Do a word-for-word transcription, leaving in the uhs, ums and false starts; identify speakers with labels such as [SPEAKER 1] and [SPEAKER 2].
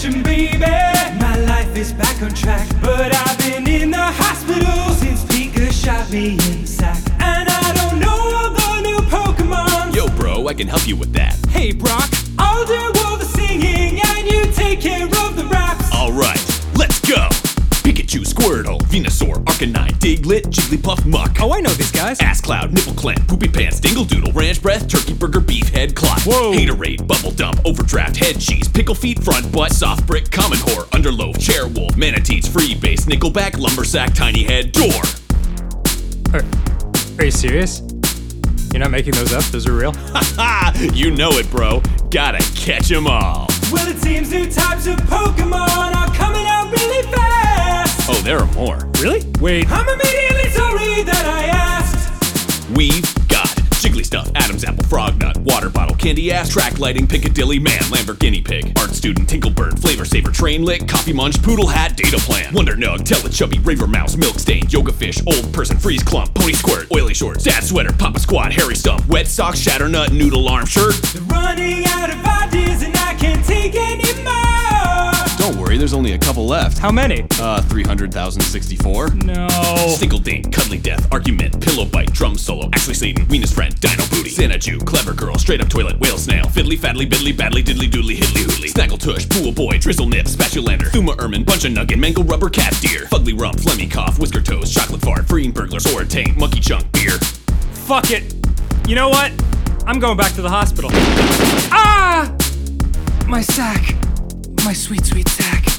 [SPEAKER 1] attention, baby. My life is back on track, but I've been in the hospital since Pika shot me in the sack. And I don't know all the new Pokemon.
[SPEAKER 2] Yo bro, I can help you with that.
[SPEAKER 1] Hey Brock, I'll do all the singing and you take care of the raps.
[SPEAKER 2] Alright, let's go! Pikachu, Squirtle, Venusaur, Arcanine, Diglett, Jigglypuff, Muck.
[SPEAKER 1] Oh, I know these guys.
[SPEAKER 2] Ass Cloud, Nipple Clamp, Poopy Pants, Dingle Doodle, Ranch Breath, Turkey Burger, Beef Head, Clot.
[SPEAKER 1] Whoa.
[SPEAKER 2] Haterade, Bubble Dump, Overdraft, Head Cheese, Pickle Feet, Front Butt, Soft Brick, Common Whore, Underloaf, Chair Wolf, Manatees, Free Base, Nickelback, Lumbersack, Tiny Head, Door.
[SPEAKER 3] Are, are you serious? You're not making those up? Those are real?
[SPEAKER 2] Haha, you know it bro. Gotta catch 'em all.
[SPEAKER 1] Well, it seems new types of Pokemon are coming out really fast.
[SPEAKER 2] Oh, there are more.
[SPEAKER 3] Really? Wait.
[SPEAKER 1] I'm immediately sorry that I asked.
[SPEAKER 2] We've got Jiggly Stuff, Adam's Apple, Frognut, Water Bottle, Candy Ass, Track Lighting, Piccadilly Man, Lamborghini Pig, Art Student, Tinklebird, Flavor Saver, Train Lick, Coffee Munch, Poodle Hat, Data Plan, Wonder Nug, Teletubby, Raver Mouse, Milk Stain, Yoga Fish, Old Person, Freeze Clump, Pony Squirt, Oily Shorts, Dad Sweater, Papa Squat, Hairy Stump, Wet Socks, Shatternut, Noodle Arm Shirt.
[SPEAKER 1] They're running out of ideas and I can't take any more.
[SPEAKER 2] Don't worry, there's only a couple left.
[SPEAKER 3] How many?
[SPEAKER 2] Uh, three hundred thousand sixty-four.
[SPEAKER 3] No.
[SPEAKER 2] Single Date, Cuddly Death, Argument, Pillow Bite, Drum Solo, Ashley Satan, Venus Friend, Dino Booty, Santa Jew, Clever Girl, Straight Up Toilet, Whale Snail, Fiddly Faddly, Biddly Badly, Diddly Doodly, Hiddly Hoodly, Snaggle Tush, Pool Boy, Drizzle Nip, Spatulander, Thuma Ermin, Bunch of Nugget, Mangle Rubber, Cat Deer, Fugly Rump, Flemmy Cough, Whisker Toes, Chocolate Fart, Freeing Burglar, Sword Taint, Monkey Chunk, Beer.
[SPEAKER 3] Fuck it. You know what? I'm going back to the hospital. Ah! My sack. My sweet, sweet sack.